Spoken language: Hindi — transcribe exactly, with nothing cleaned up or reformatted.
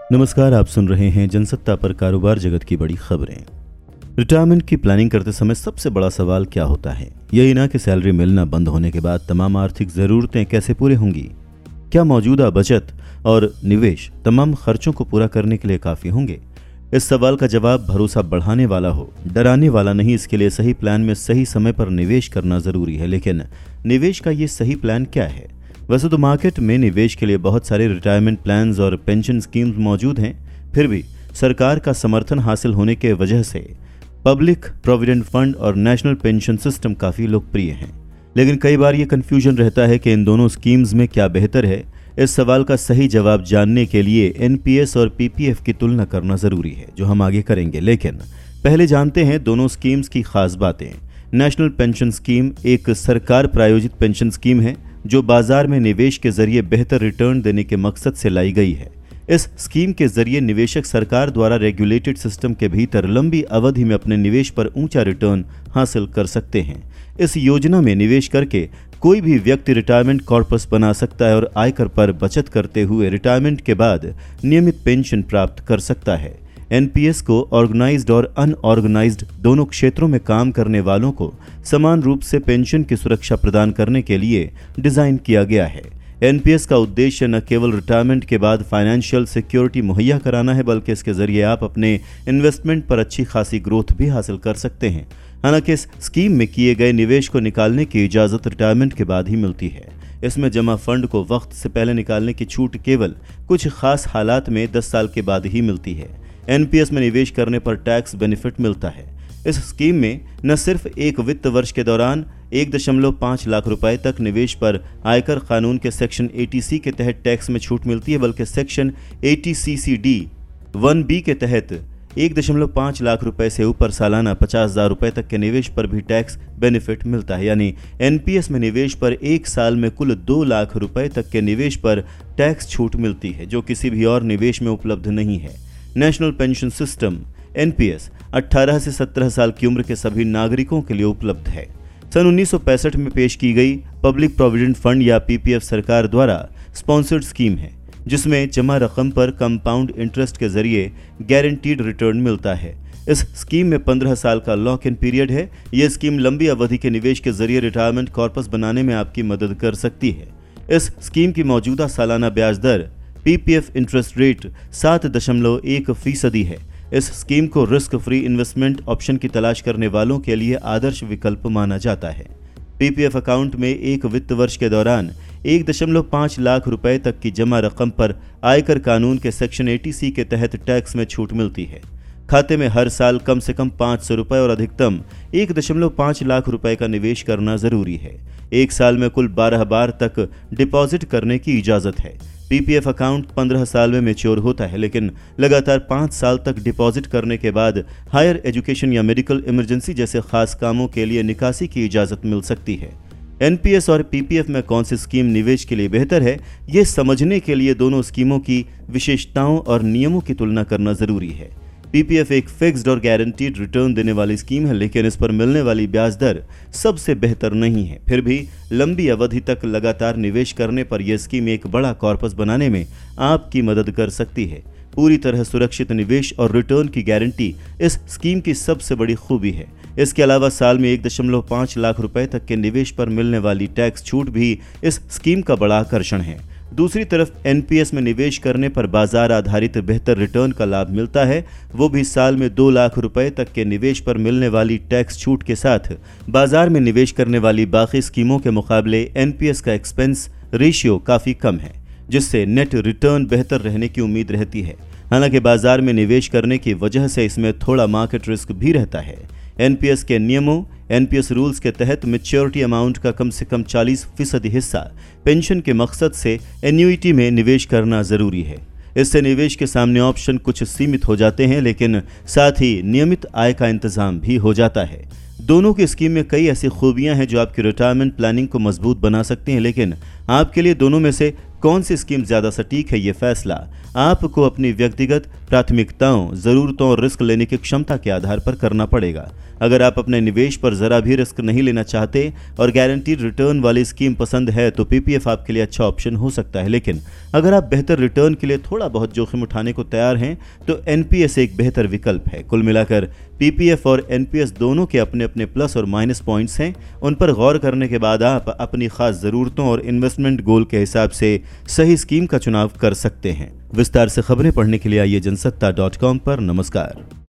नमस्कार, आप सुन रहे हैं जनसत्ता पर कारोबार जगत की बड़ी खबरें। रिटायरमेंट की प्लानिंग करते समय सबसे बड़ा सवाल क्या होता है? यही ना कि सैलरी मिलना बंद होने के बाद तमाम आर्थिक ज़रूरतें कैसे पूरी होंगी? क्या मौजूदा बचत और निवेश तमाम खर्चों को पूरा करने के लिए काफ़ी होंगे? इस सवाल का जवाब भरोसा बढ़ाने वाला हो, डराने वाला नहीं। इसके लिए सही प्लान में सही समय पर निवेश करना ज़रूरी है। लेकिन निवेश का ये सही प्लान क्या है? वैसे तो मार्केट में निवेश के लिए बहुत सारे रिटायरमेंट प्लान्स और पेंशन स्कीम्स मौजूद हैं। फिर भी सरकार का समर्थन हासिल होने के वजह से पब्लिक प्रोविडेंट फंड और नेशनल पेंशन सिस्टम काफ़ी लोकप्रिय हैं। लेकिन कई बार ये कन्फ्यूजन रहता है कि इन दोनों स्कीम्स में क्या बेहतर है। इस सवाल का सही जवाब जानने के लिए एन पी एस और पी पी एफ की तुलना करना ज़रूरी है, जो हम आगे करेंगे। लेकिन पहले जानते हैं दोनों स्कीम्स की खास बातें। नेशनल पेंशन स्कीम एक सरकार प्रायोजित पेंशन स्कीम है जो बाजार में निवेश के जरिए बेहतर रिटर्न देने के मकसद से लाई गई है। इस स्कीम के जरिए निवेशक सरकार द्वारा रेगुलेटेड सिस्टम के भीतर लंबी अवधि में अपने निवेश पर ऊंचा रिटर्न हासिल कर सकते हैं। इस योजना में निवेश करके कोई भी व्यक्ति रिटायरमेंट कॉर्पस बना सकता है और आयकर पर बचत करते हुए रिटायरमेंट के बाद नियमित पेंशन प्राप्त कर सकता है। एन पी एस को ऑर्गेनाइज्ड और अनऑर्गेनाइज्ड दोनों क्षेत्रों में काम करने वालों को समान रूप से पेंशन की सुरक्षा प्रदान करने के लिए डिजाइन किया गया है। एन पी एस का उद्देश्य न केवल रिटायरमेंट के बाद फाइनेंशियल सिक्योरिटी मुहैया कराना है, बल्कि इसके जरिए आप अपने इन्वेस्टमेंट पर अच्छी खासी ग्रोथ भी हासिल कर सकते हैं। हालांकि इस स्कीम में किए गए निवेश को निकालने की इजाज़त रिटायरमेंट के बाद ही मिलती है। इसमें जमा फंड को वक्त से पहले निकालने की छूट केवल कुछ खास हालात में दस साल के बाद ही मिलती है। एन पी एस में निवेश करने पर टैक्स बेनिफिट मिलता है। इस स्कीम में न सिर्फ एक वित्त वर्ष के दौरान एक दशमलव पाँच लाख रुपए तक निवेश पर आयकर कानून के सेक्शन ए टी सी के तहत टैक्स में छूट मिलती है, बल्कि section eighty C C D one B के तहत एक दशमलव पाँच लाख रुपए से ऊपर सालाना पचास हजार रुपए तक के निवेश पर भी टैक्स बेनिफिट मिलता है। यानी एन पी एस में निवेश पर एक साल में कुल दो लाख रुपए तक के निवेश पर टैक्स छूट मिलती है, जो किसी भी और निवेश में उपलब्ध नहीं है। National pension system N P S अठारह से सत्रह साल की उम्र के सभी नागरिकों के लिए उपलब्ध है। सन उन्नीस सौ पैंसठ में पेश की गई पब्लिक प्रोविडेंट फंड या पी पी एफ सरकार द्वारा स्पॉन्सर्ड स्कीम है, जिसमें जमा रकम पर कंपाउंड इंटरेस्ट के जरिए गारंटीड रिटर्न मिलता है। इस स्कीम में पंद्रह साल का लॉक इन पीरियड है। यह स्कीम लंबी अवधि के निवेश के जरिए रिटायरमेंट कॉर्पस बनाने में आपकी मदद कर सकती है। इस स्कीम की मौजूदा सालाना ब्याज दर P P F interest rate सात दशमलव एक फीसदी है। इस स्कीम को रिस्क फ्री इन्वेस्टमेंट ऑप्शन की तलाश करने वालों के लिए आदर्श विकल्प माना जाता है। पी पी एफ अकाउंट में एक वित्त वर्ष के दौरान एक दशमलव पाँच लाख रुपए तक की जमा रकम पर आयकर कानून के सेक्शन ए टी सी के तहत टैक्स में छूट मिलती है। खाते में हर साल कम से कम पाँच सौ रुपये और अधिकतम एक दशमलव पाँच लाख रुपए का निवेश करना जरूरी है। एक साल में कुल बारह बार तक डिपॉजिट करने की इजाज़त है। पी पी एफ अकाउंट पंद्रह साल में मैच्योर होता है, लेकिन लगातार पाँच साल तक डिपॉजिट करने के बाद हायर एजुकेशन या मेडिकल इमरजेंसी जैसे खास कामों के लिए निकासी की इजाज़त मिल सकती है। एन पी एस और पी पी एफ में कौन सी स्कीम निवेश के लिए बेहतर है, ये समझने के लिए दोनों स्कीमों की विशेषताओं और नियमों की तुलना करना ज़रूरी है। पी पी एफ एक फिक्स्ड और गारंटीड रिटर्न देने वाली स्कीम है, लेकिन इस पर मिलने वाली ब्याज दर सबसे बेहतर नहीं है। फिर भी लंबी अवधि तक लगातार निवेश करने पर यह स्कीम एक बड़ा कॉर्पस बनाने में आपकी मदद कर सकती है। पूरी तरह सुरक्षित निवेश और रिटर्न की गारंटी इस स्कीम की सबसे बड़ी खूबी है। इसके अलावा साल में एक दशमलव पाँच लाख रुपए तक के निवेश पर मिलने वाली टैक्स छूट भी इस स्कीम का बड़ा आकर्षण है। दूसरी तरफ एन पी एस में निवेश करने पर बाजार आधारित बेहतर रिटर्न का लाभ मिलता है, वो भी साल में दो लाख रुपए तक के निवेश पर मिलने वाली टैक्स छूट के साथ। बाजार में निवेश करने वाली बाकी स्कीमों के मुकाबले एन पी एस का एक्सपेंस रेशियो काफ़ी कम है, जिससे नेट रिटर्न बेहतर रहने की उम्मीद रहती है। हालांकि बाजार में निवेश करने की वजह से इसमें थोड़ा मार्केट रिस्क भी रहता है। एन पी एस के नियमों एन पी एस रूल्स के तहत मैच्योरिटी अमाउंट का कम से कम चालीस फीसदी हिस्सा पेंशन के मकसद से एन्युइटी में निवेश करना जरूरी है। इससे निवेश के सामने ऑप्शन कुछ सीमित हो जाते हैं, लेकिन साथ ही नियमित आय का इंतजाम भी हो जाता है। दोनों की स्कीम में कई ऐसी खूबियां हैं जो आपकी रिटायरमेंट प्लानिंग को मजबूत बना सकती हैं, लेकिन आपके लिए दोनों में से कौन सी स्कीम ज्यादा सटीक है, ये फैसला आपको अपनी व्यक्तिगत प्राथमिकताओं, जरूरतों और रिस्क लेने की क्षमता के आधार पर करना पड़ेगा। अगर आप अपने निवेश पर जरा भी रिस्क नहीं लेना चाहते और गारंटीड रिटर्न वाली स्कीम पसंद है तो पीपीएफ आपके लिए अच्छा ऑप्शन हो सकता है। लेकिन अगर आप बेहतर रिटर्न के लिए थोड़ा बहुत जोखिम उठाने को तैयार हैं तो एनपीएस एक बेहतर विकल्प है। कुल मिलाकर पीपीएफ और एनपीएस दोनों के अपने अपने प्लस और माइनस पॉइंट्स हैं। उन पर गौर करने के बाद आप अपनी खास जरूरतों और इन्वेस्टमेंट गोल के हिसाब से सही स्कीम का चुनाव कर सकते हैं। विस्तार से खबरें पढ़ने के लिए आइए जनसत्ता डॉट कॉम पर। नमस्कार।